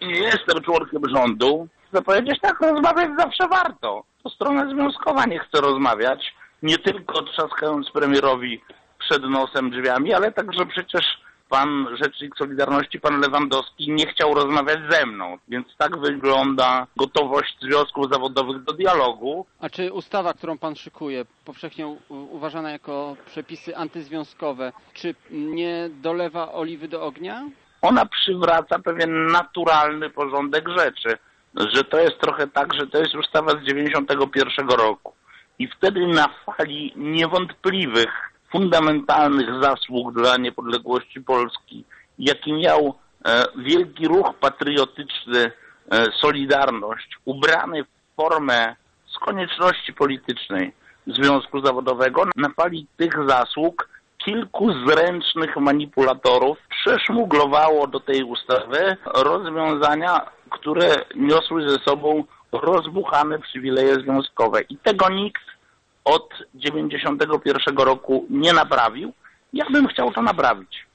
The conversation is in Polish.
nie jestem członkiem rządu. Chcę powiedzieć, tak, rozmawiać zawsze warto. To strona związkowa nie chce rozmawiać, nie tylko trzaskając premierowi przed nosem drzwiami, ale także przecież pan rzecznik Solidarności, pan Lewandowski, nie chciał rozmawiać ze mną. Więc tak wygląda gotowość związków zawodowych do dialogu. A czy ustawa, którą pan szykuje, powszechnie uważana jako przepisy antyzwiązkowe, czy nie dolewa oliwy do ognia? Ona przywraca pewien naturalny porządek rzeczy. Że to jest trochę tak, że to jest ustawa z 91 roku. I wtedy na fali niewątpliwych, fundamentalnych zasług dla niepodległości Polski, jaki miał wielki ruch patriotyczny, Solidarność, ubrany w formę z konieczności politycznej związku zawodowego, na fali tych zasług kilku zręcznych manipulatorów przeszmuglowało do tej ustawy rozwiązania, które niosły ze sobą rozbuchane przywileje związkowe. I tego nikt od 91 roku nie naprawił. Ja bym chciał to naprawić.